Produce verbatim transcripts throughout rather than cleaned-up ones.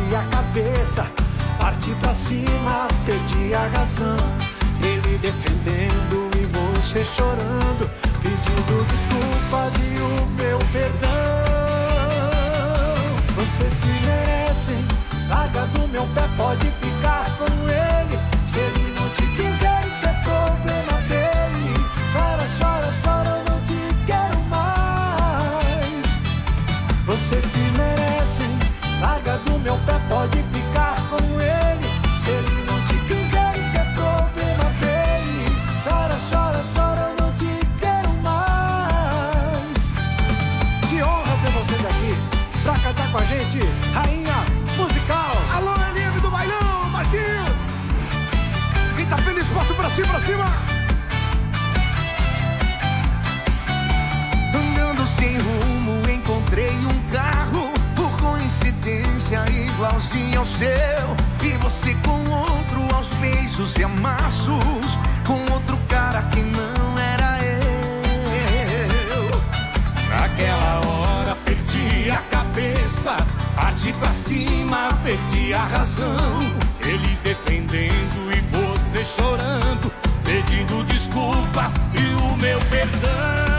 perdi a cabeça, parti pra cima, perdi a razão. Ele defendendo e você chorando, pedindo desculpas e o meu perdão. Vocês se merecem, larga do meu pé, pode ficar com ele. Se ele não te quiser, isso é problema dele. Chora, chora, chora, eu não te quero mais. Vocês se merecem, larga do meu pé, pode ficar com ele. Se ele não te quiser, isso é problema dele. Chora, chora, chora, eu não te quero mais. Que honra ter vocês aqui pra cantar com a gente, Rainha Musical. Alô, L M do Bailão, Marquinhos. Quem tá feliz, bota pra cima, pra cima. Andando sem rumo, encontrei um carro, por coincidência igualzinho ao seu. E você com outro aos beijos e amassos, com outro cara que não era eu. Naquela hora perdi a cabeça, parti pra cima, perdi a razão. Ele defendendo e você chorando, pedindo desculpas e o meu perdão.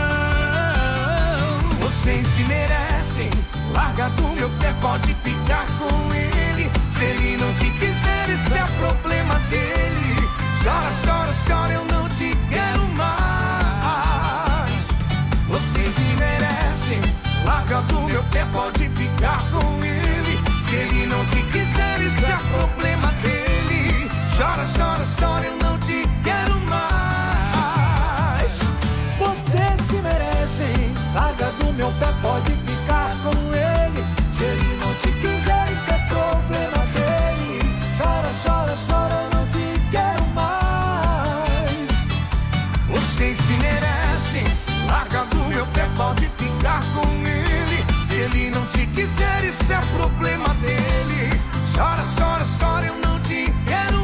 Vocês se merecem, larga do meu pé, pode ficar com ele. Se ele não te quiser, isso é problema dele. Chora, chora, chora, eu não te quero mais. Vocês se merecem, larga do meu pé, pode ficar com ele. Se ele não te quiser, isso é problema dele. Chora, chora, chora, eu não te quero mais. Vocês se merecem, larga do meu pé, pode ficar com ele. Se ele não te quiser, isso é problema dele. Chora, chora, chora, eu não te quero mais. Vocês se merecem, larga do meu pé, pode ficar com ele. Se ele não te quiser, isso é problema dele. Chora, chora, chora, eu não te quero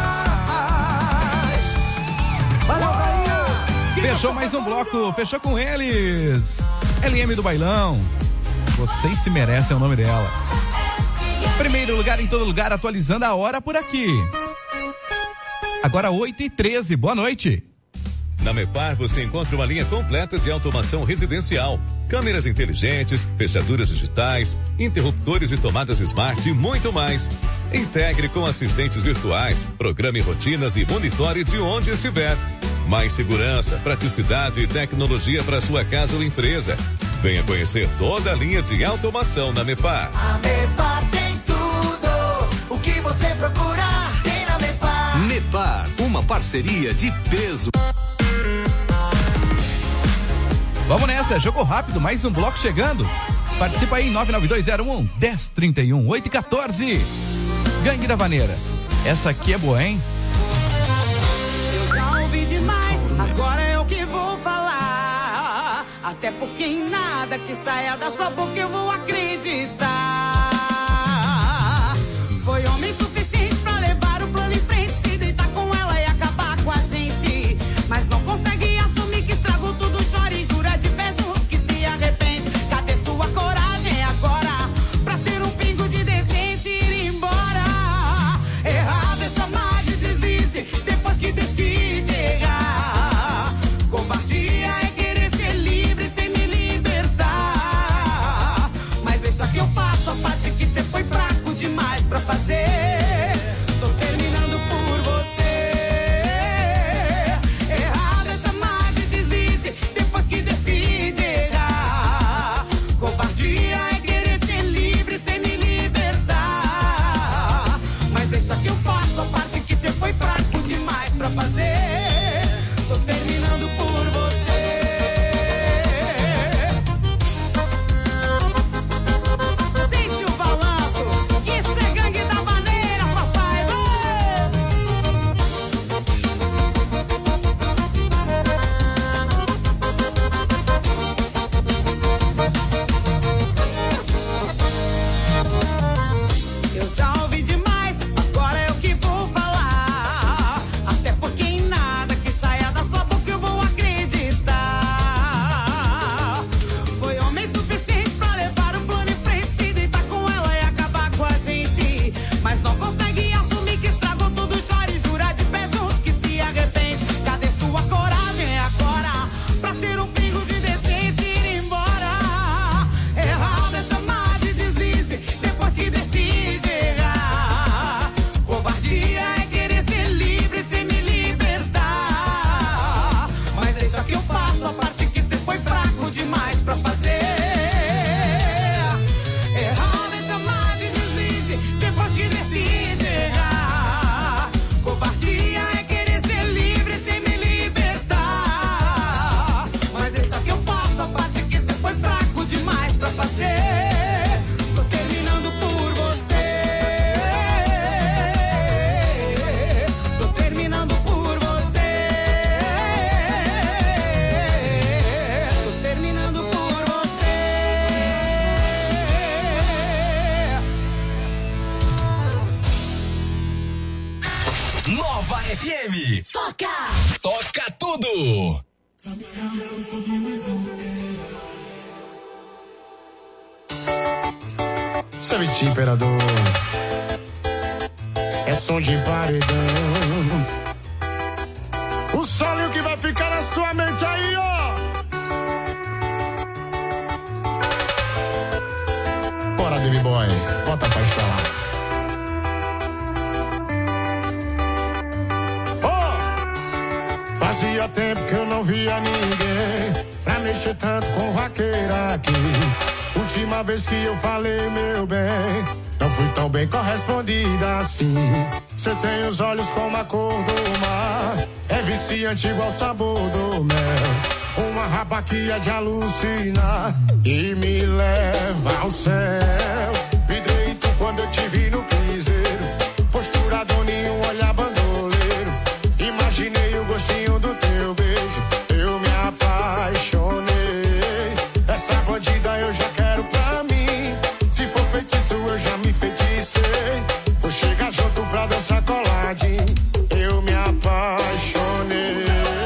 mais. Valeu, Rainha! Fechou mais um bloco, fechou com eles. L M do Bailão. Vocês se merecem, é o nome dela. Primeiro lugar em todo lugar, atualizando a hora por aqui. Agora oito e treze, boa noite. Na Mepar você encontra uma linha completa de automação residencial. Câmeras inteligentes, fechaduras digitais, interruptores e tomadas smart e muito mais. Integre com assistentes virtuais, programe rotinas e monitore de onde estiver. Mais segurança, praticidade e tecnologia para sua casa ou empresa. Venha conhecer toda a linha de automação na Mepar. A Mepar tem tudo o que você procurar, tem na Mepar. Mepar, uma parceria de peso. Vamos nessa, jogo rápido, mais um bloco chegando. Participa aí, nove nove dois zero um, um zero três um, oito um quatro. Gangue da Vaneira. Essa aqui é boa, hein? Eu já ouvi demais, agora é o que vou falar. Até porque em nada que saia da sua boca eu vou acreditar. Foi homem suficiente pra levar o plano em frente, se deitar com ela e acabar com a gente. Mas não consegue assumir que estragou tudo, chora e jura de pé junto que se arrepende. Cadê sua coragem agora pra ter um pingo de decência e ir embora? Errado é chamar de deslize depois que decide errar. Covardia é querer ser livre sem me libertar. Mas deixa que eu faço. Nova F M. Toca! Toca tudo! Savete Imperador. É som de paredão. O solinho que vai ficar na sua mente aí, ó. Bora, Baby Boy, bota pra instalar. Oh! Fazia tempo que eu não via ninguém pra mexer tanto com vaqueira aqui. Última vez que eu falei, meu bem, não fui tão bem correspondida assim. Cê tem os olhos como a cor do mar, é viciante igual o sabor do mel. Uma raba que é de alucinar e me leva ao céu. Vidreito quando eu te vi no piseiro, postura doninho, olhar bandoleiro. Imaginei o gostinho do teu beijo, eu me apaixonei. Essa bandida eu já quero pra mim, se for feitiço eu já me feiticei. Vou chegar junto pra dançar coladinho, eu me apaixonei.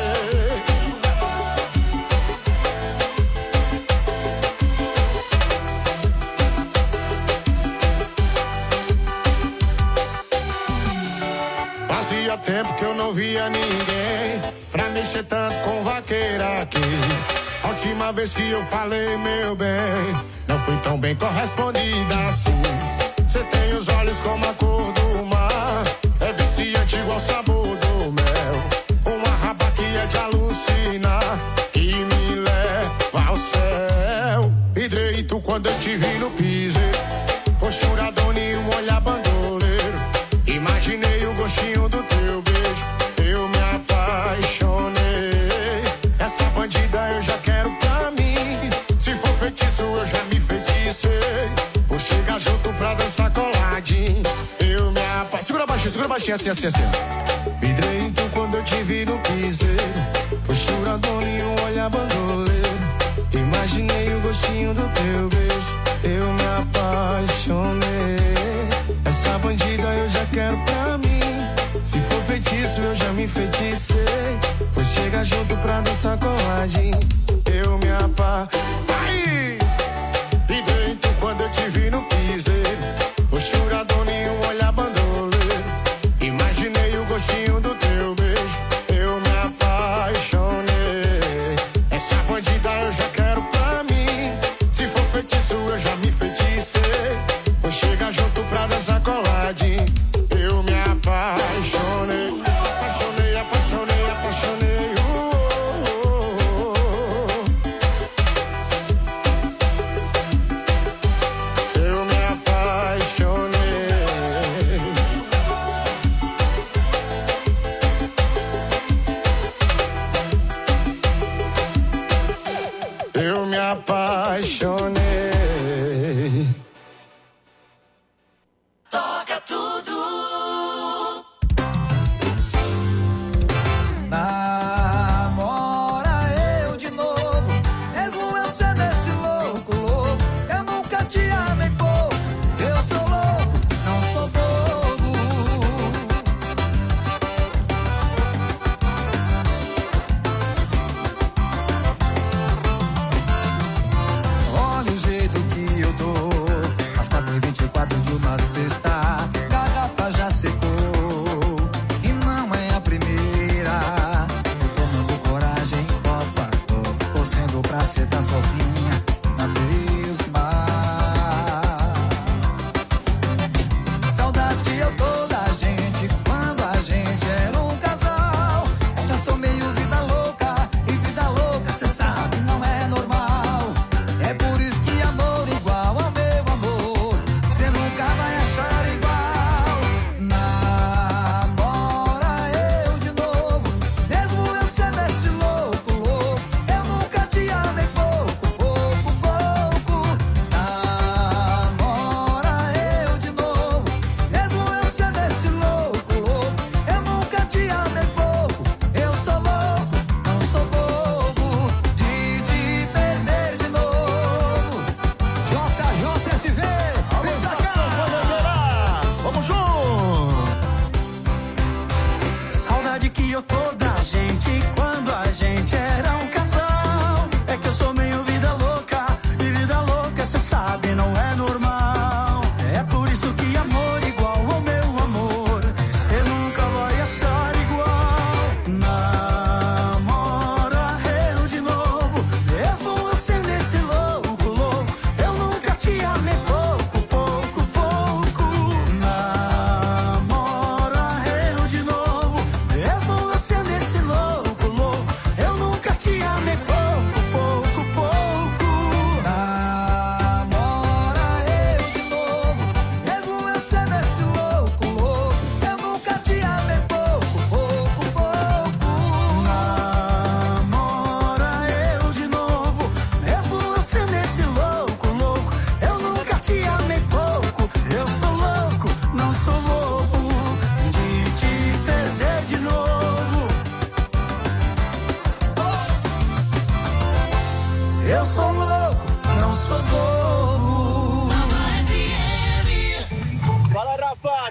Fazia tempo que eu não via ninguém pra mexer tanto com vaqueira aqui. A última vez que eu falei, meu bem, não fui tão bem correspondida assim. Cê tem os olhos como a cor do mar, é viciante igual o sabor do mel. Uma raba que é de alucinar e me leva ao céu. Vidreito quando eu te vi no piseiro, postura doninho, um olhar bandoleiro. Imaginei o gostinho do teu beijo, eu me apaixonei. Essa bandida eu já quero pra mim, se for feitiço eu já me feiticei. Vou chegar junto pra dançar coladinho, eu me apaixonei. Segura baixinho, segura baixinho, assim, assim, assim. Vidreito quando eu te vi no piseiro, postura doninho, um olhar bandoleiro. Imaginei o gostinho do teu beijo, eu me apaixonei. Essa bandida eu já quero pra mim, se for feitiço eu já me feiticei. Vou chegar junto pra dançar coladinho, eu me apaixonei. E dentro quando eu te vi no piseiro, postura doninho, um olhar bandoleiro. Imaginei o gostinho do teu beijo, eu me apaixonei. Essa bandida eu já quero pra mim, se for feitiço eu já me feiticei. Vou chegar junto pra dançar coladinho, eu me apaixonei. Apaixonei, apaixonei, apaixonei. Uh, uh, uh, uh. Eu me apaixonei. Eu me apaixonei. Toca tudo!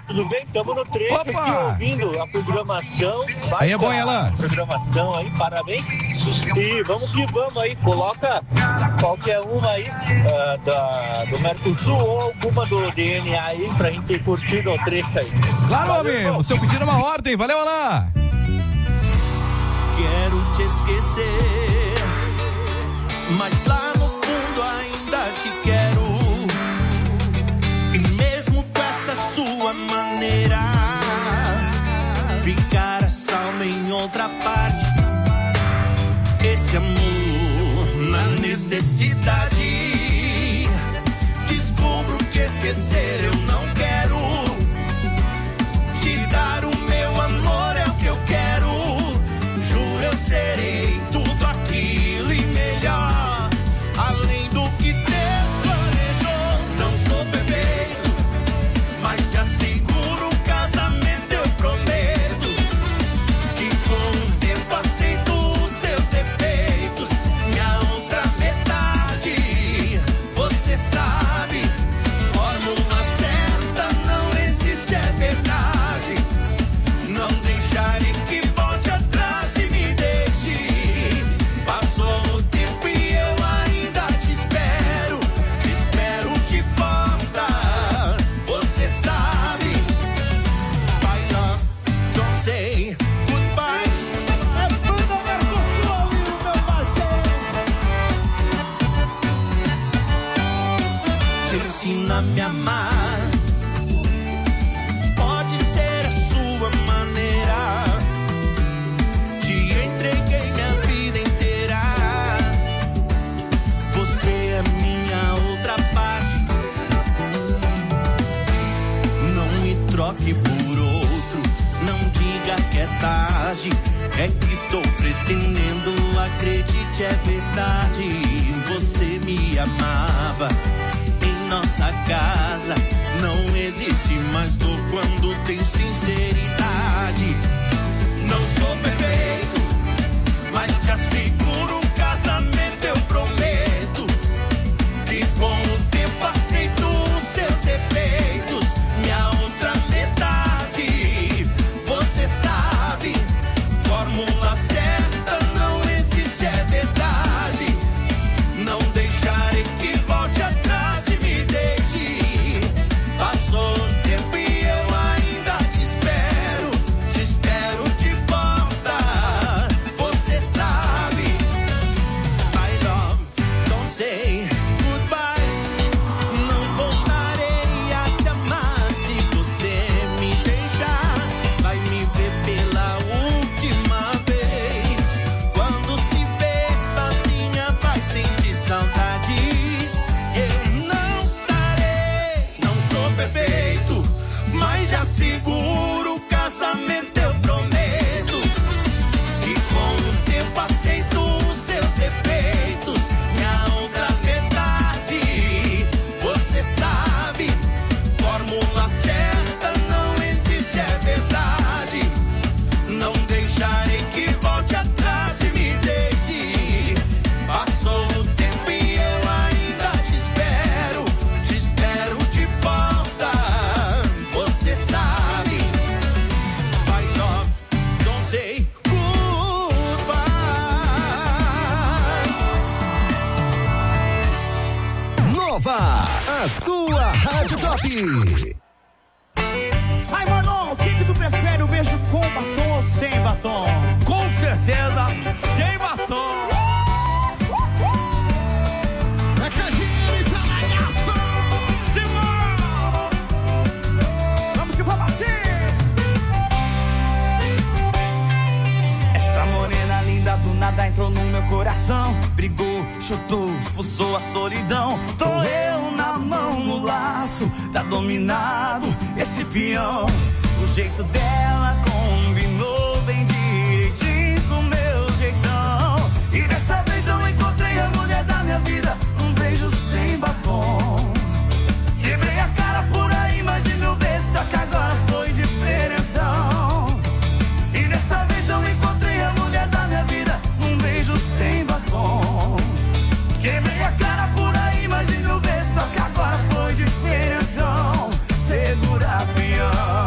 tudo bem? Estamos no trecho Opa! aqui ouvindo a programação. Aí é bom, Elan? Programação aí, parabéns. E vamos que vamos aí, coloca qualquer uma aí uh, da, do Mercosul ou alguma do D N A aí pra gente curtir o trecho aí. Claro, homem, o seu pedido é uma ordem, valeu, Elan! Quero te esquecer, mas lá no fundo ainda te quero. E mesmo com essa sua maneira, ficar a salva em outra parte. Esse amor na necessidade, descubro que esquecer eu não quero. Te dar o meu amor é o que eu quero. Juro eu serei tudo aquilo e melhor, além do que Deus planejou. Não sou perfeito, mas te asseguro um casamento eu prometo. Que com o tempo aceito os seus defeitos. Minha outra metade, você sabe, fórmula certa não existe, é verdade. Não deixarei que volte atrás e me deixe. Passou o tempo e eu ainda te espero. Te espero de volta, você sabe. Vai lá, don't say goodbye. É banda Mercosul ali no meu parceiro. Te ensina a me amar. Pode ser a sua maneira. Te entreguei minha vida inteira. Você é minha outra parte. Não me troque por outro. Não diga que é tarde. É que estou pretendendo. Acredite, é verdade. Você me amava. Em nossa casa não existe mais dor quando tem sinceridade. Não sou perfeito, mas te asseguro um casamento eu prometo. Que com o tempo aceito os seus defeitos. Minha outra metade, você sabe, fórmula certa não existe, é verdade. Não deixarei que volte atrás e me deixe. Passou o tempo e eu ainda te espero. Te espero de volta, você sabe. My love, don't say goodbye. Não voltarei a te amar se você me deixar. Vai me ver pela última vez. Quando se vê sozinha vai sentir saudades. Eu não estarei, não sou perfeito, mas já seguro o casamento eu prometo. Que com o tempo aceito os seus defeitos. Minha outra metade, você sabe, fórmula certa não existe, é verdade. Não deixarei que volte atrás e me deixe. Passou o tempo e eu ainda te espero. Te espero de volta, você sabe. Vai love, don't say goodbye. Nova, a sua Rádio Top. Ai, Marlon, o que que tu prefere? O beijo com batom ou sem batom? Com certeza, sem batom. É que a gente tá na ação. Vamos que vamos assim! Essa morena linda do nada entrou no meu coração. Brigou, chutou, expulsou a solidão. Tô eu na mão no laço, tá dominado esse peão. O jeito dela combinou bem direitinho com o meu jeitão. E dessa vez eu encontrei a mulher da minha vida. Um beijo sem batom. Quebrei a cara por aí mais de mil vezes, só que agora foi diferentão. E dessa vez eu encontrei a mulher da minha vida. Um beijo sem batom. Quebrei a cara por aí mais de mil vezes, só que agora foi diferentão. Segura, peão.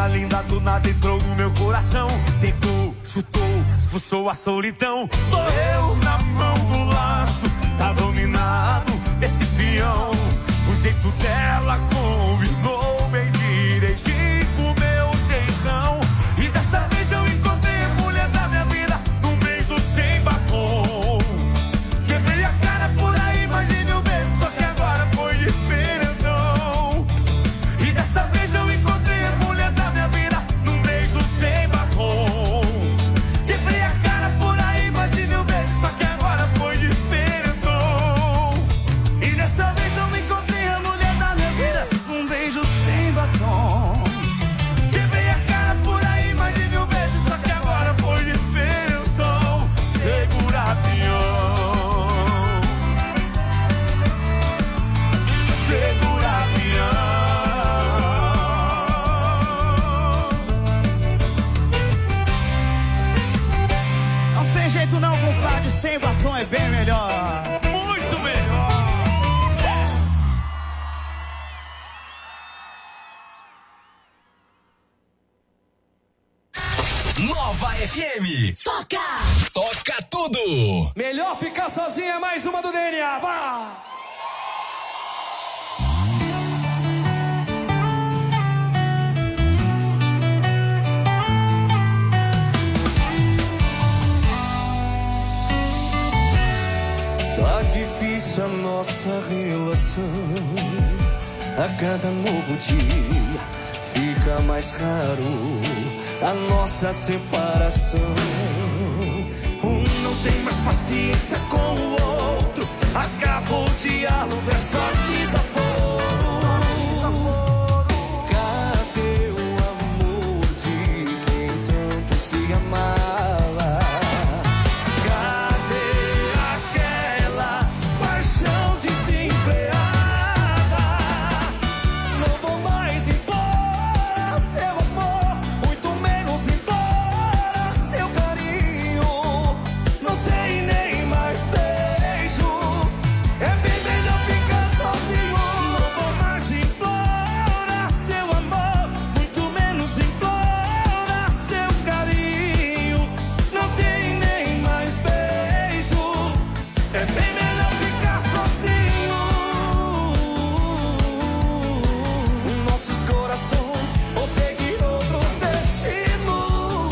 menina linda do nada entrou no meu coração. Tentou, chutou, expulsou a solidão. Tô eu na mão do laço, tá dominado esse peão. O jeito dela combinou bem direitinho com o meu jeitão. E dessa vez eu encontrei a mulher da minha vida num beijo sem batom. Quebrei a cara por aí, mas de mil vezes, só que agora foi diferentão. E dessa vez eu encontrei a mulher da minha vida num beijo sem batom. Quebrei a cara por aí, mas de mil vezes, só que agora foi diferentão. E dessa vez eu me encontrei a mulher da minha vida num beijo sem batom. Quebrei a cara por aí, mais de mil vezes, só que agora foi diferentão. Segura avião, segura avião. Não tem jeito não, compadre, sem batom é bem melhor. Muito melhor. Nova F M. Toca! Toca tudo. Melhor ficar sozinha, é mais uma do D N A. Vá! Tá difícil a nossa relação. A cada novo dia fica mais raro a nossa separação. Um não tem mais paciência com o outro. Acabou o diálogo, é só desaforo. Cadê o amor de quem tanto se amava? Cadê aquela paixão desempreada? Não vou mais embora, seu amor, muito menos embora, seu carinho. Não tem nem mais beijo, é bem melhor ficar sozinho. Não vou mais embora, seu amor, muito menos embora, seu carinho. Não tem nem mais beijo, é bem melhor ficar sozinho. Nossos corações vão seguir outros destinos.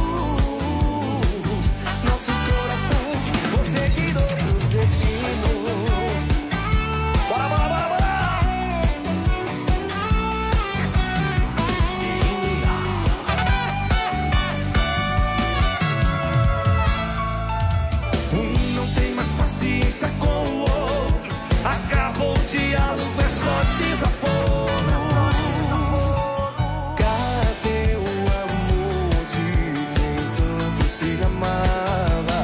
Nossos corações vão seguir outros destinos. Bora, bora, bora, bora! Um não tem mais paciência com o outro. Acabou o diálogo, é só desaforo. Cadê o amor de quem tanto se amava?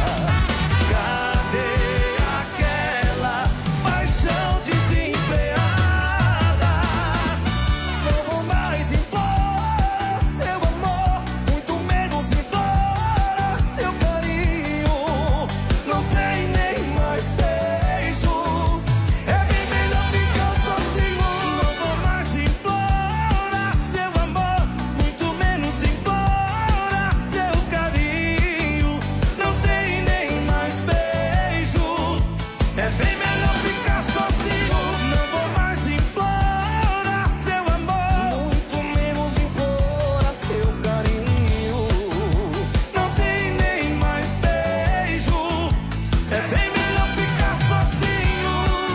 Cadê aquela paixão desempreada? Não vou mais embora, seu amor, muito menos embora, seu carinho. Não tem nem mais beijo, é bem melhor ficar sozinho. Não vou mais embora, seu amor, muito menos embora, seu carinho. Não tem nem mais beijo, é bem melhor ficar sozinho. Não vou mais embora, seu amor, muito menos embora, seu carinho. Não tem nem mais beijo, é bem melhor ficar sozinho.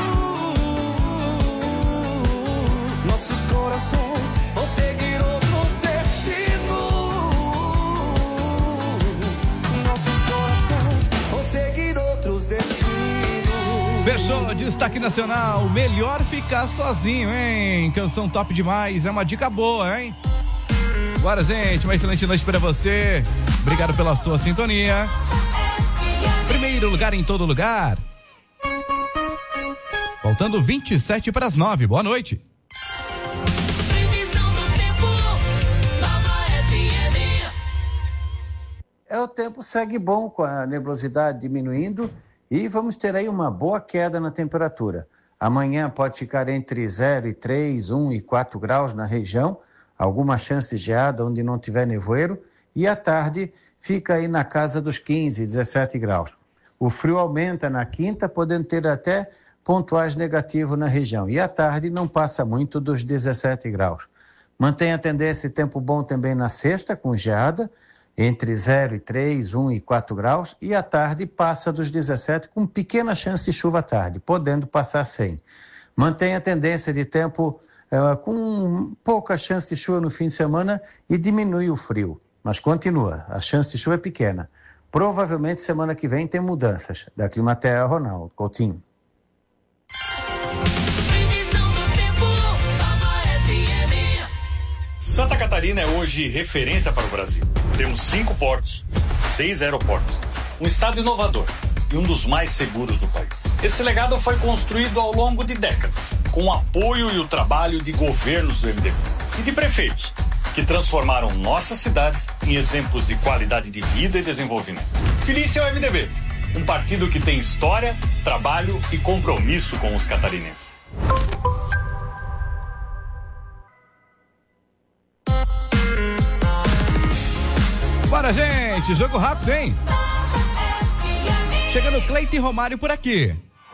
Nossos corações vão seguir outros destinos. Nossos corações vão seguir outros destinos. Fechou, destaque nacional. Melhor ficar sozinho, hein? Canção top demais. É uma dica boa, hein? Bora, gente. Uma excelente noite pra você. Obrigado pela sua sintonia. Primeiro lugar em todo lugar. Faltando vinte e sete para as nove. Boa noite. Previsão do tempo, Nova F M. É, o tempo segue bom com a nebulosidade diminuindo e vamos ter aí uma boa queda na temperatura. Amanhã pode ficar entre zero e três, um e quatro graus na região. alguma chance de geada onde não tiver nevoeiro, e à tarde fica aí na casa dos quinze, dezessete graus. O frio aumenta na quinta, podendo ter até pontuais negativos na região, e à tarde não passa muito dos dezessete graus. Mantém a tendência de tempo bom também na sexta, com geada, entre zero e três, um e quatro graus, e à tarde passa dos dezessete, com pequena chance de chuva à tarde, podendo passar cem. Mantém a tendência de tempo uh, com pouca chance de chuva no fim de semana e diminui o frio, mas continua, a chance de chuva é pequena. Provavelmente semana que vem tem mudanças. Da Climaterra, Ronaldo Coutinho. Santa Catarina é hoje referência para o Brasil. Temos cinco portos, seis aeroportos, um estado inovador e um dos mais seguros do país. Esse legado foi construído ao longo de décadas, com o apoio e o trabalho de governos do M D B e de prefeitos, que transformaram nossas cidades em exemplos de qualidade de vida e desenvolvimento. Feliz é o M D B, um partido que tem história, trabalho e compromisso com os catarinenses. Bora, gente, jogo rápido, hein? Chegando Cleiton e Romário por aqui.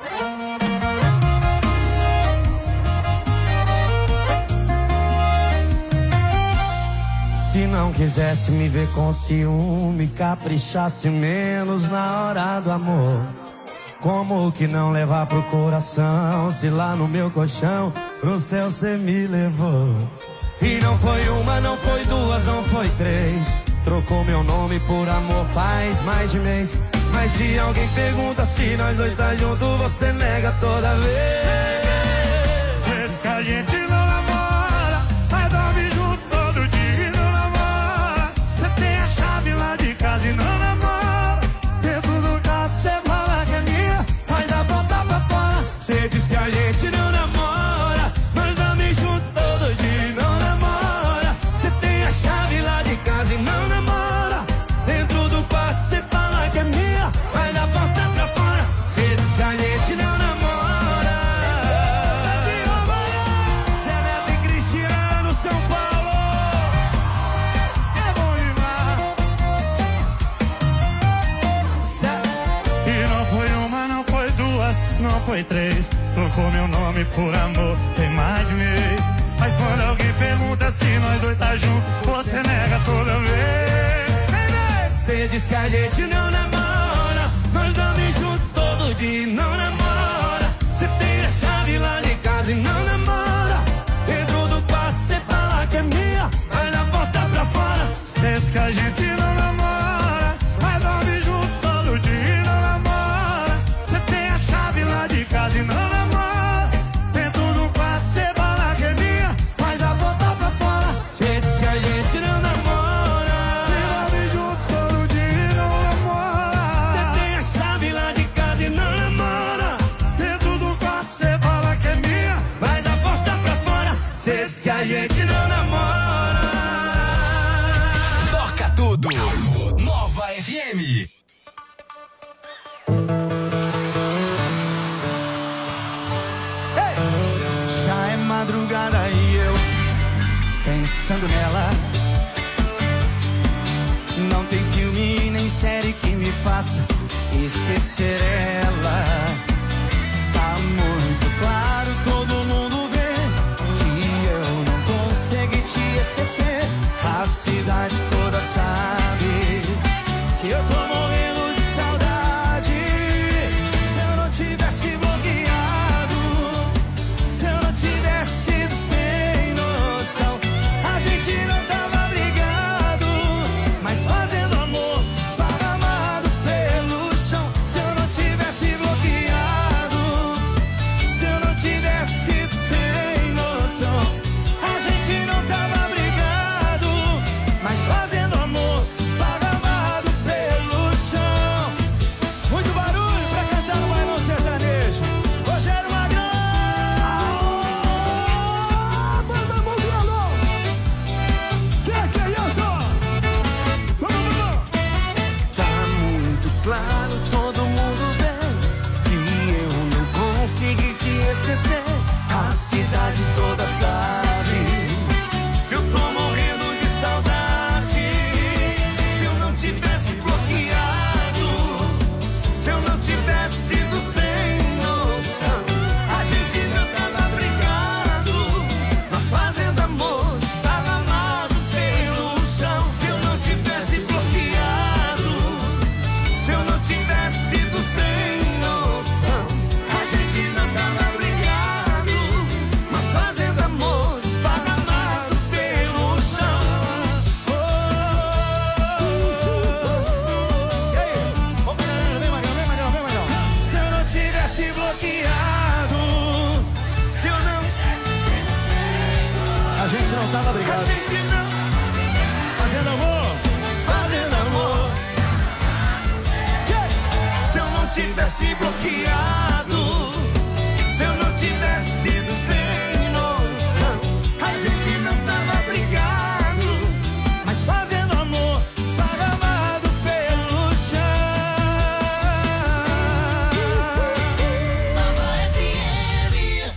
Se não quisesse me ver com ciúme, caprichasse menos na hora do amor. Como que não levar pro coração, se lá no meu colchão pro céu cê me levou? E não foi uma, não foi duas, não foi três. Trocou meu nome por amor faz mais de mês. Mas se alguém pergunta se nós dois tá junto, você nega toda vez. Você diz que a gente não namora, mas dorme junto todo dia e não namora. Você tem a chave lá de casa e não namora. Dentro do carro você fala que é minha, faz a volta pra fora. Você diz que a gente não namora, mas dorme junto todo dia e não namora. Você tem a chave lá de casa e não namora. Dentro do quarto você fala que é minha, vai da porta pra fora. Você diz que a gente não namora. Celeste e Cristiano, São Paulo, é bom demais. E não foi uma, não foi duas, não foi três. Trocou meu nome por amor, tem mais de mês. Mas quando alguém pergunta se nós dois tá junto, você nega toda vez. Você diz que a gente não namora, nós dormimos juntos todo dia e não namora. Você tem a chave lá de casa e não namora. Dentro do quarto você fala que é minha, vai na porta pra fora. Você diz que a gente não namora, mas dorme junto todo dia e não namora. Você tem a chave lá de casa e não namora. Dentro do quarto você fala que é minha, vai na porta pra fora. Você diz que a gente não namora. Que a gente não namora. Toca tudo. Nova F M. Hey! Já é madrugada e eu pensando nela. Não tem filme nem série que me faça esquecer ela. Tá muito claro, todo mundo consegui te esquecer. A cidade toda sabe que eu tô morrendo de saudade. Se eu não tivesse bloqueado, se eu não tivesse sido sem noção, a gente não tava brigado, mas fazendo amor esparramado pelo chão. Se eu não tivesse bloqueado, se eu não tivesse sido sem noção, a gente não tava brigado, mas fazendo amor obrigado. A gente não Fazendo amor, fazendo amor. Se eu não tivesse bloqueado, se eu não tivesse sido sem noção, a gente não tava brigado, mas fazendo amor, esparramado pelo chão. Nova F M.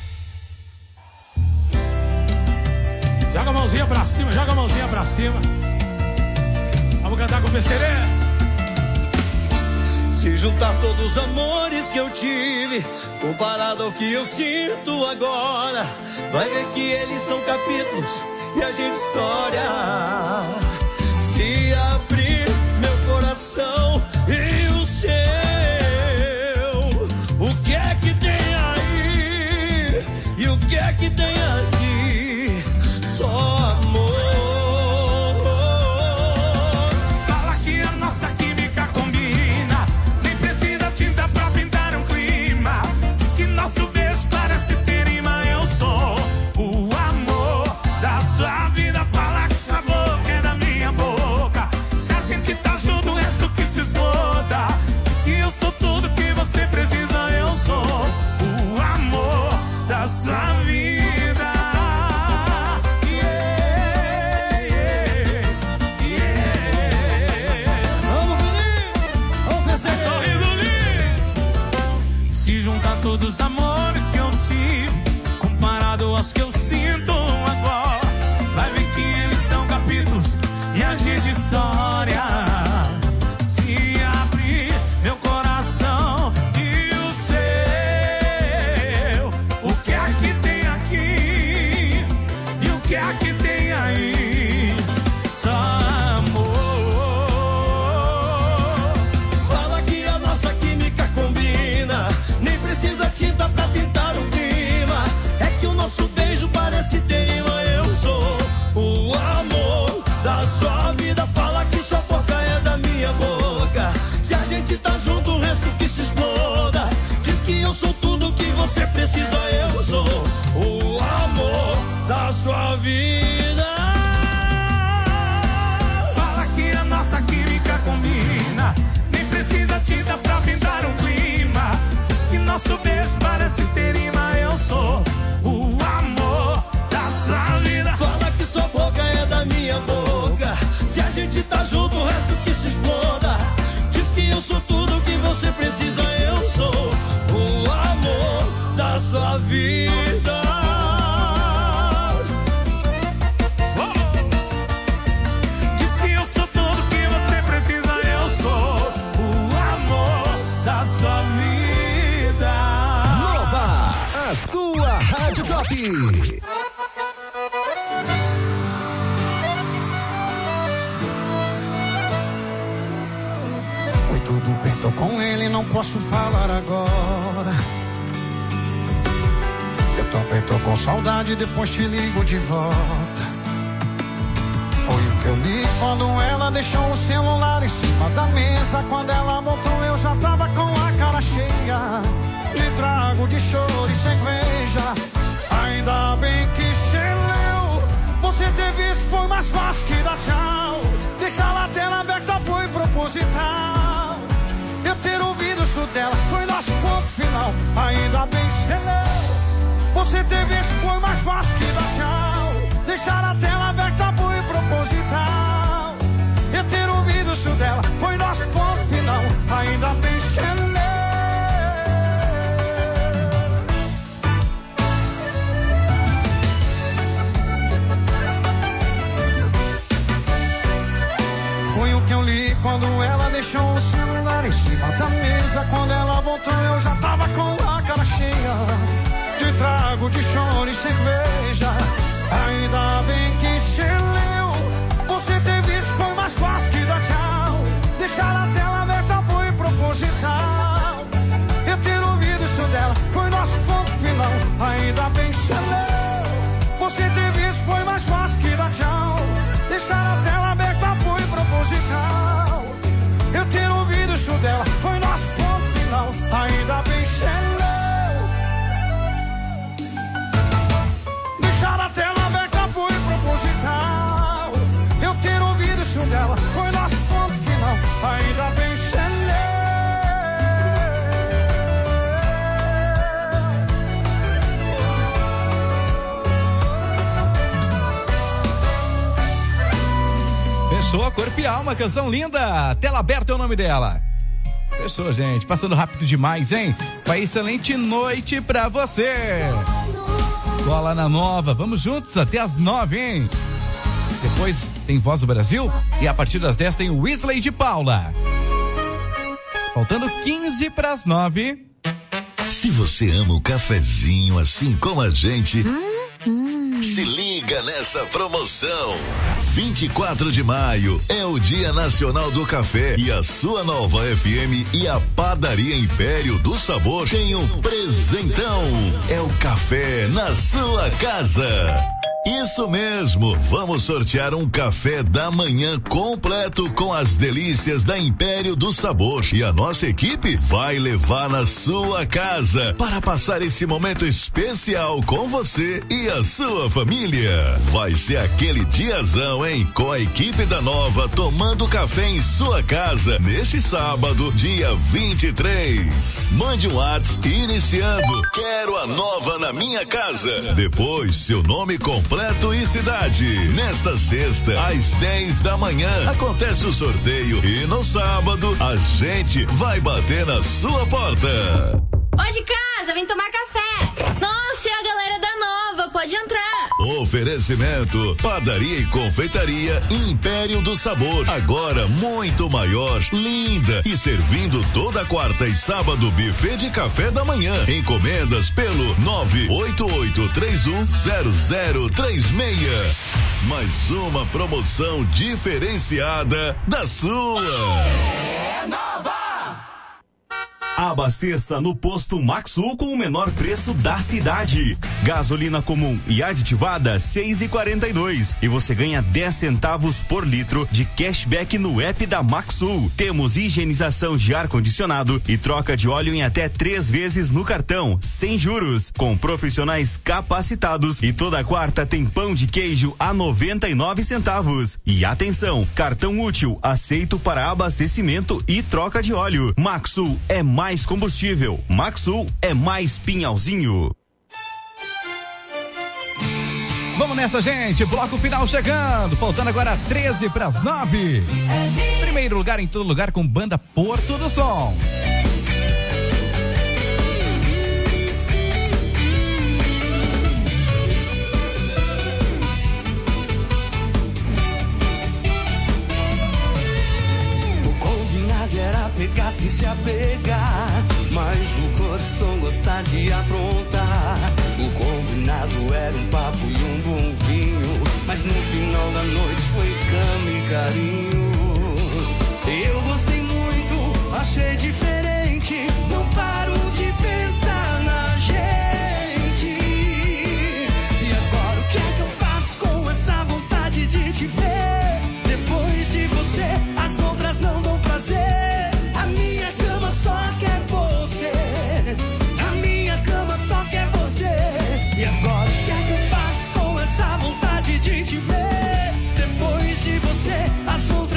Joga a mãozinha pra cima, joga a mãozinha pra cima. Vamos cantar com o P C D. Se juntar todos os amores que eu tive, comparado ao que eu sinto agora, vai ver que eles são capítulos e a gente história. Se abrir meu coração e o seu, o que é que tem aí? E o que é que tem aqui? Só amor. Fala que a nossa química combina, nem precisa tinta pra pintar um clima. Diz que nosso beijo parece ter rima. Eu sou o amor da sua vida. Fala que essa boca é da minha boca. Se a gente tá junto, o resto que se exploda. Diz que eu sou tudo que você precisa. Eu sou o amor da sua vida. Todos os amores que eu tive, comparado aos que eu sinto agora, vai ver que eles são capítulos e a gente história. Se abrir meu coração e o seu, o que é que tem aqui? E o que é que tem aí? Só amor. Fala que a nossa química combina, nem precisa tinta pra pintar o clima. É que o nosso beijo parece ter rima. Eu sou o amor da sua vida. Fala que sua boca é da minha boca. Se a gente tá junto, o resto que se exploda. Diz que eu sou tudo que você precisa. Eu sou o amor da sua vida. Fala que a nossa química combina, nem precisa tinta pra pintar um clima. Que nosso beijo parece ter rima. Eu sou o amor da sua vida. Fala que sua boca é da minha boca. Se a gente tá junto, o resto que se exploda. Diz que eu sou tudo que você precisa. Eu sou o amor da sua vida. Oh! Diz que eu sou tudo que você precisa. Eu sou o amor da sua vida. Nova, a sua Rádio Top. Foi tudo bem, tô com ele, não posso falar agora. Eu também tô com saudade, depois te ligo de volta. Foi o que eu li quando ela deixou o celular em cima da mesa. Quando ela voltou eu já tava com a cara cheia de trago, de choro e cerveja. Ainda bem que cheleu. Você ter visto foi mais fácil que dar tchau. Deixar a tela aberta foi proposital. Eu ter ouvido o chute dela foi nosso ponto final. Ainda bem que cheleu. Você ter visto foi mais fácil que dar tchau. Deixar a tela aberta foi proposital. Eu ter ouvido o chute dela foi nosso ponto final. Ainda bem que cheleu. Foi o que eu li quando ela deixou o celular em cima da mesa. Quando ela voltou eu já tava com a cara cheia de trago, de choro e cerveja. Ainda bem que cheleu. Você ter visto foi mais fácil que dar tchau. Deixar a tela aberta foi proposital. Eu ter ouvido isso dela foi nosso ponto final. Ainda bem que cheleu. Você ter visto foi mais fácil que dar tchau. Deixar a tela aberta foi proposital. Eu ter ouvido isso dela foi nosso ponto final. Ainda bem que cheleu. Deixar a tela aberta foi proposital. Fechou, Corpo e Alma, canção linda. Tela aberta é o nome dela. Fechou, gente. Passando rápido demais, hein? Uma excelente noite pra você. Bola na Nova. Vamos juntos até as nove, hein? Depois tem Voz do Brasil. E a partir das dez tem o Wesley de Paula. Faltando quinze para as nove. Se você ama o cafezinho assim como a gente... Hum, hum. Se liga nessa promoção. vinte e quatro de maio é o Dia Nacional do Café e a sua Nova F M e a Padaria Império do Sabor tem um presentão. É o café na sua casa. Isso mesmo, vamos sortear um café da manhã completo com as delícias da Império do Sabor e a nossa equipe vai levar na sua casa para passar esse momento especial com você e a sua família. Vai ser aquele diazão, hein? Com a equipe da Nova tomando café em sua casa neste sábado, dia vinte e três. Mande um WhatsApp iniciando "Quero a Nova na minha casa". Depois, seu nome completo completo e cidade. Nesta sexta, às dez da manhã, acontece o sorteio e no sábado a gente vai bater na sua porta. Ó de casa, vem tomar café. Nossa, e a galera da Nova, pode entrar. Oferecimento: Padaria e Confeitaria Império do Sabor. Agora muito maior, linda e servindo toda quarta e sábado buffet de café da manhã. Encomendas pelo nove oito oito três um zero zero três seis. Mais uma promoção diferenciada da sua. É Nova! Abasteça no posto Maxul com o menor preço da cidade. Gasolina comum e aditivada seis e quarenta e dois e você ganha dez centavos por litro de cashback no app da Maxul. Temos higienização de ar condicionado e troca de óleo em até três vezes no cartão, sem juros, com profissionais capacitados. E toda quarta tem pão de queijo a noventa e nove centavos. E atenção, cartão útil aceito para abastecimento e troca de óleo. Maxul é mais mais combustível. Maxul é mais pinhalzinho. Vamos nessa, gente. Bloco final chegando. Faltando agora treze para as nove. Primeiro lugar em todo lugar com banda Porto do Som. Era pegar sem se apegar, mas o coração gosta de aprontar. O combinado era um papo e um bom vinho, mas no final da noite foi cama e carinho. Eu gostei muito, achei diferente, não paro de pensar na gente. E agora o que é que eu faço com essa vontade de te ver? Depois de você, as outras não dão prazer. A minha cama só quer você. A minha cama só quer você. E agora o que é que eu faço com essa vontade de te ver? Depois de você, as outras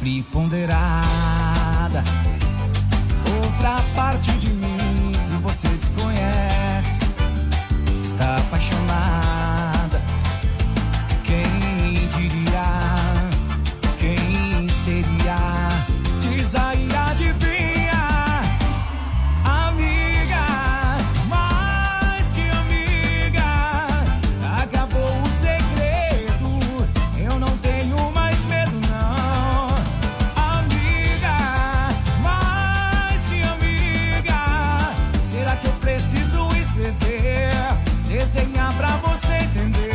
fria e ponderada. Outra parte de mim que você desconhece está apaixonada. Quem diria? Quem seria? Diz aí, adivinha, amiga, mais que amiga. Acabou o segredo, eu não tenho mais medo não. Amiga, mais que amiga. Será que eu preciso escrever, desenhar pra você entender?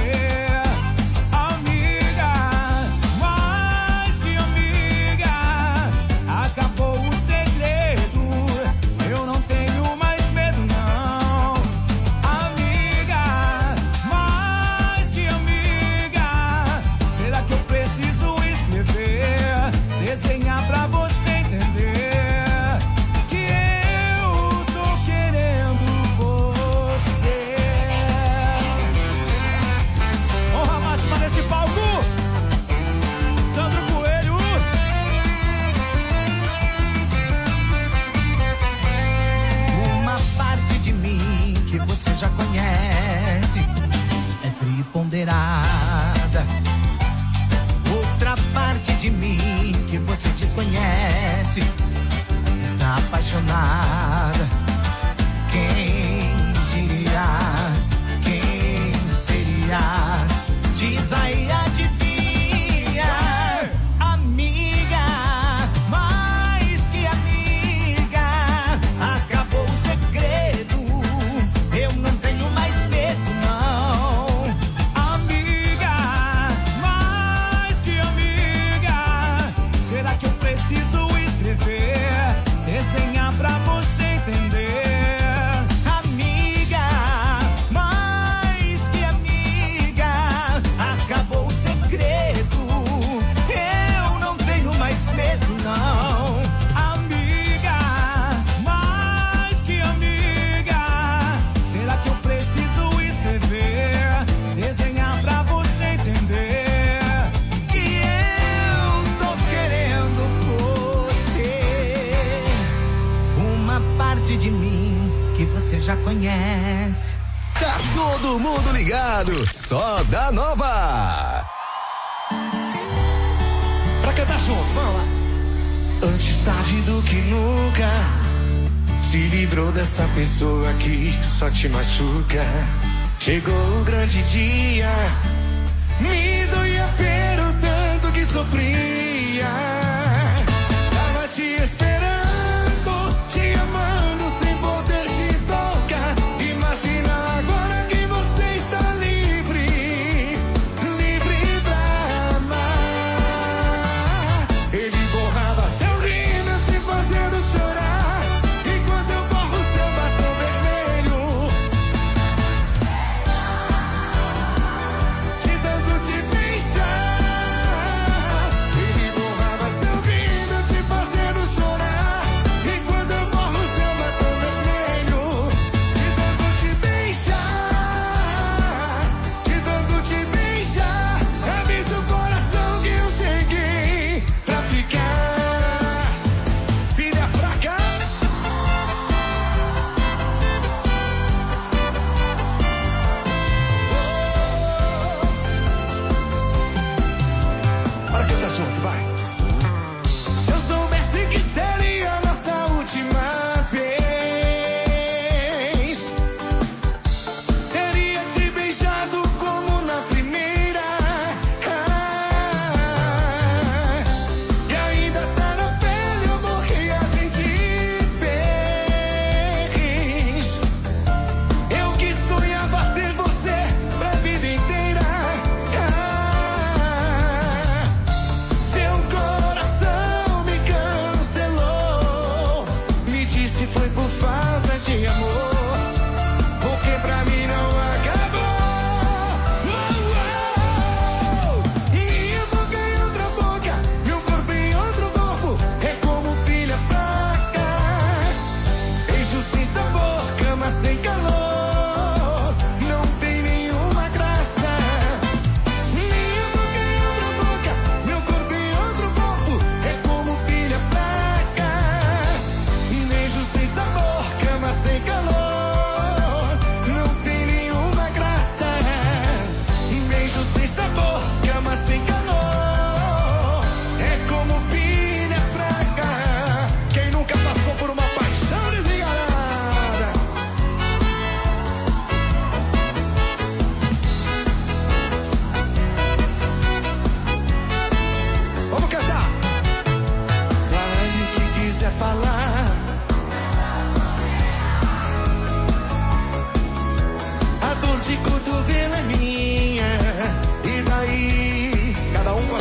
Desenhar pra você entender que eu tô querendo você. Honra máxima desse palco, Sandro Coelho. Uma parte de mim que você já conhece é fria e ponderada. Outra parte de mim que você desconhece está apaixonada. Quem diria? Quem seria? Diz aí, adivinha, amiga, mais que amiga. Acabou o segredo, eu não tenho mais medo não. Será que eu preciso escrever, desenhar pra você entender? Amiga, mais que amiga. Acabou o segredo, eu não tenho mais medo não. Amiga, mais que amiga. Será que eu preciso escrever, desenhar pra você entender? De mim que você já conhece. Tá todo mundo ligado, só da Nova. Pra cantar junto, vamos lá. Antes tarde do que nunca, se livrou dessa pessoa que só te machuca. Chegou o grande dia, me doía ver o tanto que sofria. Tava te esperando, te amando sem poder te tocar. Imagina agora que você está livre, livre pra amar. Ele borrava seu rímel te fazendo chorar, enquanto eu corro seu batom vermelho. De tanto te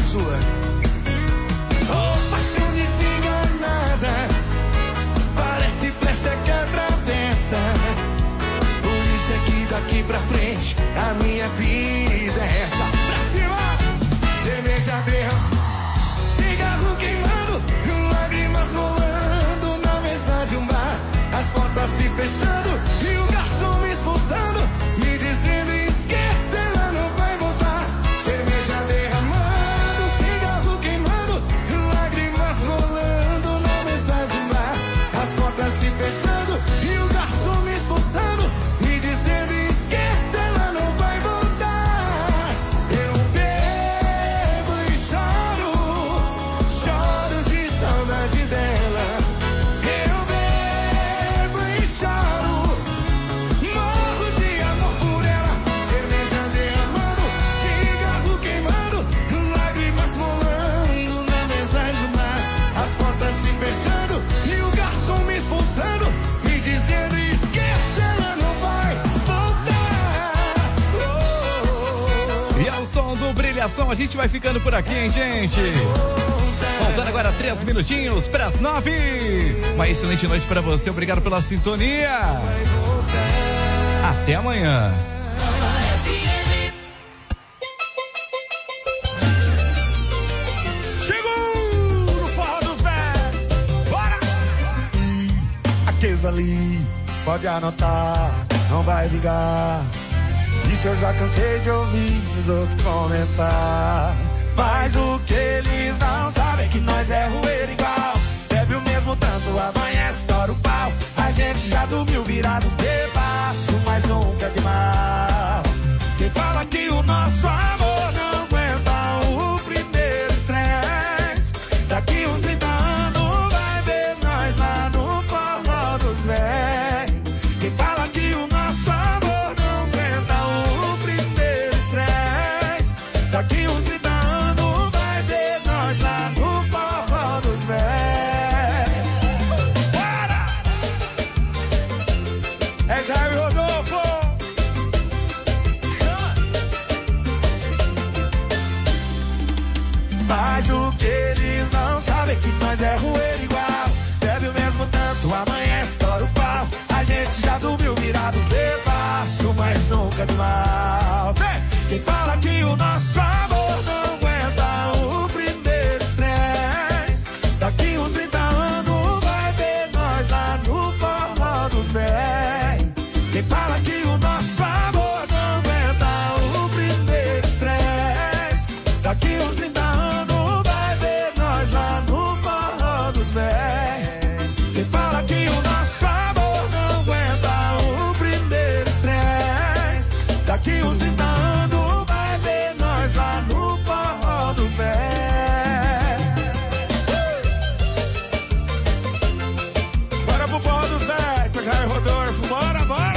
sua. Oh, paixão desenganada, parece flecha que atravessa. Por isso é que daqui pra frente a minha vida é essa. Pra cima! Cerveja derramada, cigarro queimando, lágrimas rolando na mesa de um bar. As portas se fechando e o garçom me expulsando, me dizendo esquece, ela não vai voltar. Cerveja derramando, cigarro queimando, lágrimas rolando na mesa de um bar. As portas se fechando e o garçom me expulsando, me dizendo esquece, ela não vai voltar. Eu bebo e choro, choro de saudade dela. Eu bebo e choro, morro de amor por ela. Cerveja derramando, cigarro queimando, lágrimas rolando na mesa de mar. As portas se fechando e o garçom me expulsando, me dizendo esquece, ela não vai voltar. Oh, E ao som do Brilhação, a gente vai ficando por aqui, hein, gente? Faltando agora três minutinhos para as nove. Uma excelente noite para você. Obrigado pela sintonia. Até amanhã. Chegou no forró dos velhos, bora! Aqueles ali, pode anotar, não vai ligar. Isso eu já cansei de ouvir os outros comentar. Mas o que eles não sabem é que nós é roeiro igual. Bebe o mesmo tanto, amanhece, estoura o pau. A gente já dormiu virado debaixo, mas nunca de mal. Quem fala que o nosso amor não aguenta o primeiro estresse, daqui uns trinta anos vai ver nós lá no forró dos velhos. Quem fala que o nosso amor não aguenta o primeiro estresse, daqui uns trinta anos vai ver nós lá no forró dos velhos. Bora! É Jair Rodolfo! Mas o que eles não sabem é que nós é roeiro igual. Bebe o mesmo tanto, amanhece, estoura o pau. A gente já dormiu virado debaixo, mas nunca de mal. Vem! Quem fala que o nosso amor não aguenta o primeiro estresse, daqui uns trinta anos vai ver nós lá no forró dos velhos. Quem fala que o nosso amor não aguenta o primeiro estresse, daqui uns trinta anos vai ver nós lá no forró dos velhos. Quem fala que o nosso amor não aguenta o primeiro estresse, daqui uns trinta anos vai ver nós lá no forró do velho. Bora pro forró dos velhos, com Jair Rodolfo, bora, bora!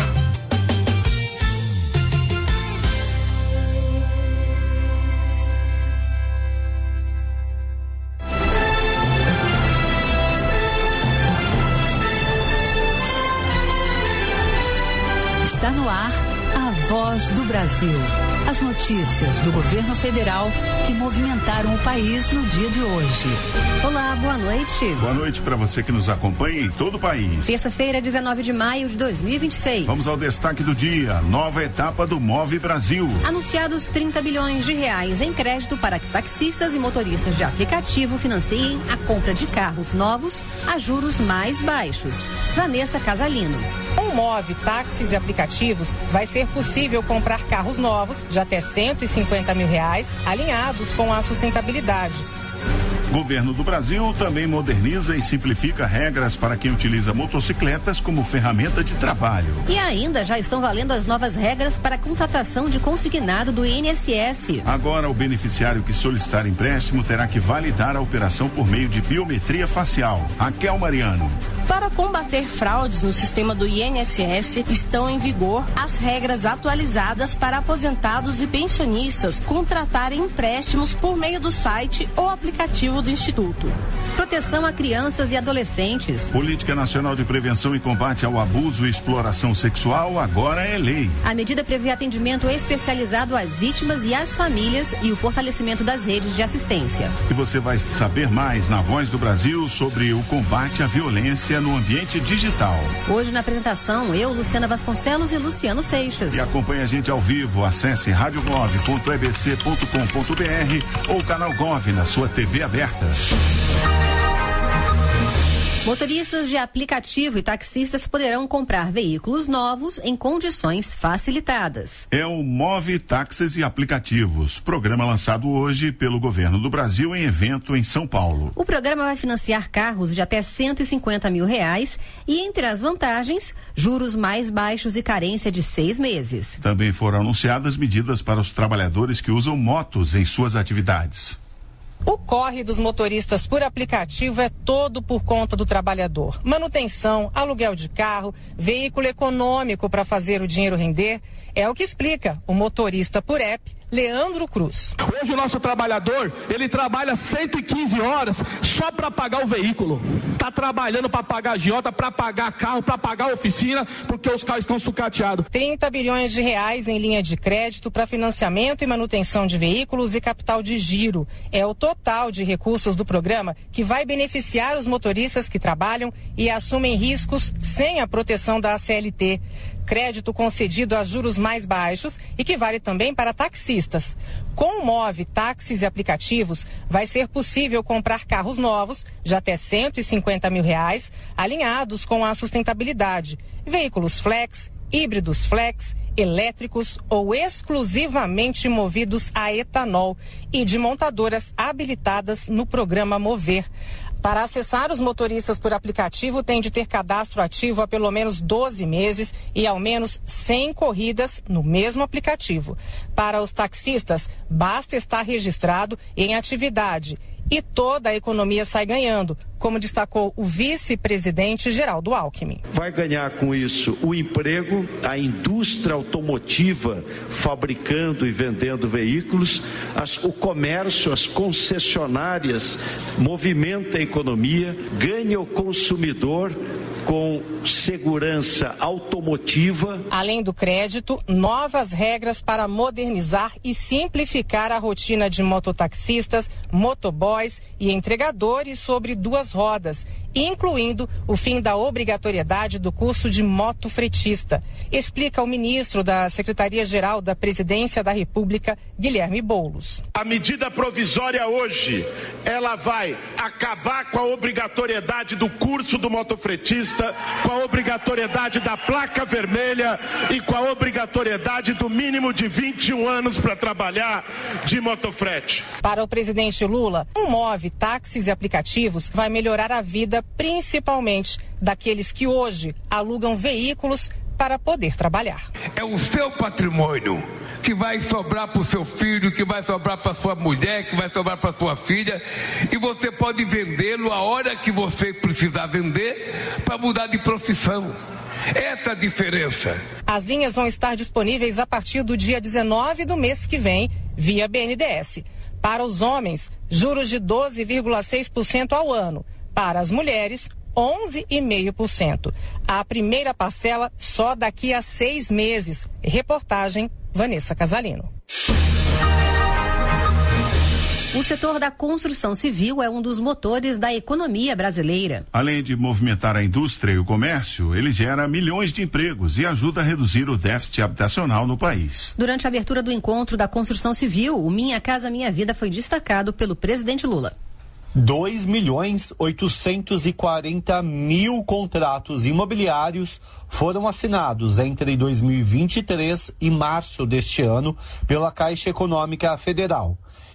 Está no ar a Voz do Brasil. As notícias do governo federal que movimentaram o país no dia de hoje. Olá, boa noite. Boa noite para você que nos acompanha em todo o país. Terça-feira, dezenove de maio de dois mil e vinte e seis. Vamos ao destaque do dia. Nova etapa do Move Brasil. Anunciados trinta bilhões de reais em crédito para que taxistas e motoristas de aplicativo financiem a compra de carros novos a juros mais baixos. Vanessa Casalino. Com o Move Táxis e Aplicativos, vai ser possível comprar carros novos de até cento e cinquenta mil reais, alinhados com a sustentabilidade. Governo do Brasil também moderniza e simplifica regras para quem utiliza motocicletas como ferramenta de trabalho. E ainda já estão valendo as novas regras para a contratação de consignado do I N S S. Agora, o beneficiário que solicitar empréstimo terá que validar a operação por meio de biometria facial. Raquel Mariano. Para combater fraudes no sistema do I N S S, estão em vigor as regras atualizadas para aposentados e pensionistas contratarem empréstimos por meio do site ou aplicativo do Instituto. Proteção a crianças e adolescentes. Política Nacional de Prevenção e Combate ao Abuso e Exploração Sexual agora é lei. A medida prevê atendimento especializado às vítimas e às famílias e o fortalecimento das redes de assistência. E você vai saber mais na Voz do Brasil sobre o combate à violência no ambiente digital. Hoje na apresentação, eu, Luciana Vasconcelos e Luciano Seixas. E acompanhe a gente ao vivo, acesse rádio gov ponto e b c ponto com ponto b r ou canal Gov na sua T V aberta. Motoristas de aplicativo e taxistas poderão comprar veículos novos em condições facilitadas. É o Move Táxis e Aplicativos, programa lançado hoje pelo Governo do Brasil em evento em São Paulo. O programa vai financiar carros de até cento e cinquenta mil reais e, entre as vantagens, juros mais baixos e carência de seis meses. Também foram anunciadas medidas para os trabalhadores que usam motos em suas atividades. O corre dos motoristas por aplicativo é todo por conta do trabalhador. Manutenção, aluguel de carro, veículo econômico para fazer o dinheiro render, é o que explica o motorista por app, Leandro Cruz. Hoje o nosso trabalhador, ele trabalha cento e quinze horas só para pagar o veículo. Tá trabalhando para pagar agiota, para pagar carro, para pagar oficina, porque os carros estão sucateados. trinta bilhões de reais em linha de crédito para financiamento e manutenção de veículos e capital de giro. É o total de recursos do programa que vai beneficiar os motoristas que trabalham e assumem riscos sem a proteção da C L T. Crédito concedido a juros mais baixos e que vale também para taxistas. Com o Move Táxis e Aplicativos, vai ser possível comprar carros novos de até cento e cinquenta mil reais, alinhados com a sustentabilidade. Veículos flex, híbridos flex, elétricos ou exclusivamente movidos a etanol e de montadoras habilitadas no programa Mover. Para acessar, os motoristas por aplicativo têm de ter cadastro ativo há pelo menos doze meses e ao menos cem corridas no mesmo aplicativo. Para os taxistas, basta estar registrado em atividade e toda a economia sai ganhando, como destacou o vice-presidente Geraldo Alckmin. Vai ganhar com isso o emprego, a indústria automotiva fabricando e vendendo veículos, as, o comércio, as concessionárias, movimenta a economia, ganha o consumidor com segurança automotiva. Além do crédito, novas regras para modernizar e simplificar a rotina de mototaxistas, motoboys e entregadores sobre duas rodas, incluindo o fim da obrigatoriedade do curso de motofretista, explica o ministro da Secretaria-Geral da Presidência da República, Guilherme Boulos. A medida provisória hoje, ela vai acabar com a obrigatoriedade do curso do motofretista, com a obrigatoriedade da placa vermelha e com a obrigatoriedade do mínimo de vinte e um anos para trabalhar de motofrete. Para o presidente Lula, o Move Táxis e Aplicativos vai melhorar a vida principalmente daqueles que hoje alugam veículos para poder trabalhar. É o seu patrimônio que vai sobrar para o seu filho, que vai sobrar para sua mulher, que vai sobrar para sua filha, e você pode vendê-lo a hora que você precisar vender para mudar de profissão. Essa é a diferença. As linhas vão estar disponíveis a partir do dia dezenove do mês que vem, via B N D E S. Para os homens, juros de doze vírgula seis por cento ao ano. Para as mulheres, onze vírgula cinco por cento. A primeira parcela só daqui a seis meses. Reportagem Vanessa Casalino. O setor da construção civil é um dos motores da economia brasileira. Além de movimentar a indústria e o comércio, ele gera milhões de empregos e ajuda a reduzir o déficit habitacional no país. Durante a abertura do encontro da construção civil, o Minha Casa Minha Vida foi destacado pelo presidente Lula. dois milhões oitocentos e quarenta mil contratos imobiliários foram assinados entre dois mil e vinte e três e março deste ano pela Caixa Econômica Federal.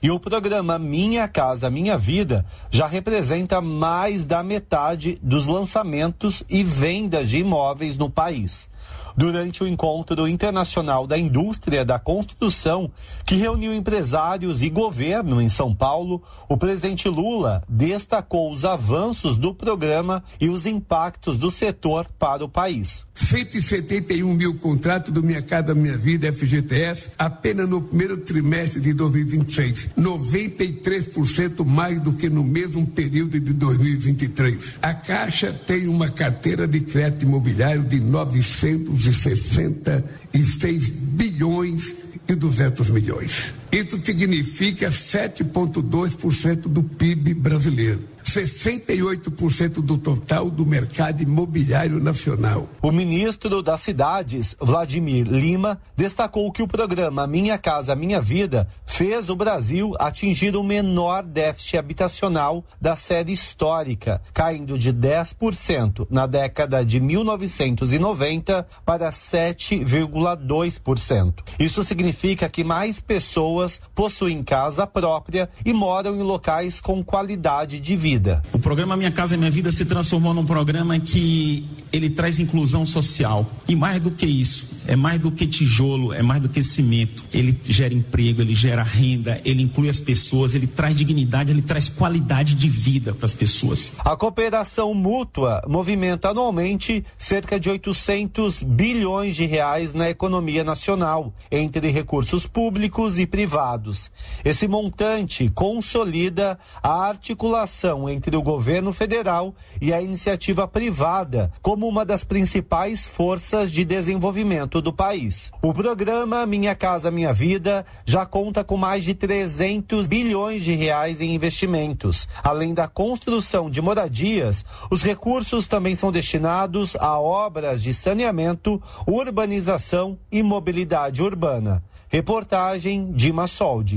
E o programa Minha Casa Minha Vida já representa mais da metade dos lançamentos e vendas de imóveis no país. Durante o Encontro Internacional da Indústria da Construção, que reuniu empresários e governo em São Paulo, o presidente Lula destacou os avanços do programa e os impactos do setor para o país. cento e setenta e um mil contratos do Minha Casa Minha Vida, F G T S, apenas no primeiro trimestre de dois mil e vinte e seis. noventa e três por cento mais do que no mesmo período de dois mil e vinte e três. A Caixa tem uma carteira de crédito imobiliário de novecentos e sessenta e seis bilhões e duzentos milhões. Isso significa sete vírgula dois por cento do P I B brasileiro. sessenta e oito por cento do total do mercado imobiliário nacional. O ministro das Cidades, Vladimir Lima, destacou que o programa Minha Casa Minha Vida fez o Brasil atingir o menor déficit habitacional da série histórica, caindo de dez por cento na década de mil novecentos e noventa para sete vírgula dois por cento. Isso significa que mais pessoas possuem casa própria e moram em locais com qualidade de vida. O programa Minha Casa Minha Vida se transformou num programa que ele traz inclusão social. E mais do que isso, é mais do que tijolo, é mais do que cimento. Ele gera emprego, ele gera renda, ele inclui as pessoas, ele traz dignidade, ele traz qualidade de vida para as pessoas. A cooperação mútua movimenta anualmente cerca de oitocentos bilhões de reais na economia nacional, entre recursos públicos e privados. Esse montante consolida a articulação entre o governo federal e a iniciativa privada como uma das principais forças de desenvolvimento do país. O programa Minha Casa Minha Vida já conta com mais de trezentos bilhões de reais em investimentos. Além da construção de moradias, os recursos também são destinados a obras de saneamento, urbanização e mobilidade urbana. Reportagem Dima Soldi.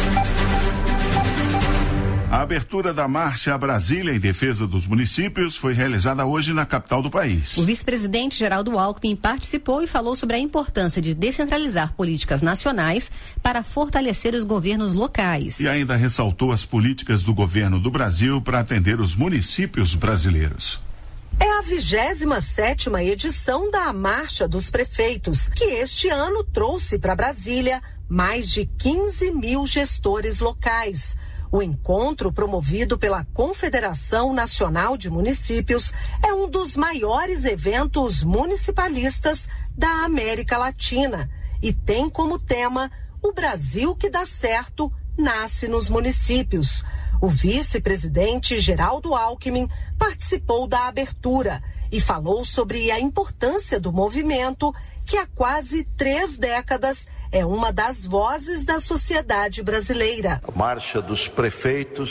A abertura da Marcha Brasília em defesa dos municípios foi realizada hoje na capital do país. O vice-presidente Geraldo Alckmin participou e falou sobre a importância de descentralizar políticas nacionais para fortalecer os governos locais. E ainda ressaltou as políticas do governo do Brasil para atender os municípios brasileiros. É a vigésima sétima edição da Marcha dos Prefeitos, que este ano trouxe para Brasília mais de quinze mil gestores locais. O encontro, promovido pela Confederação Nacional de Municípios, é um dos maiores eventos municipalistas da América Latina e tem como tema "O Brasil que dá certo nasce nos municípios". O vice-presidente Geraldo Alckmin participou da abertura e falou sobre a importância do movimento, que há quase três décadas é uma das vozes da sociedade brasileira. A Marcha dos Prefeitos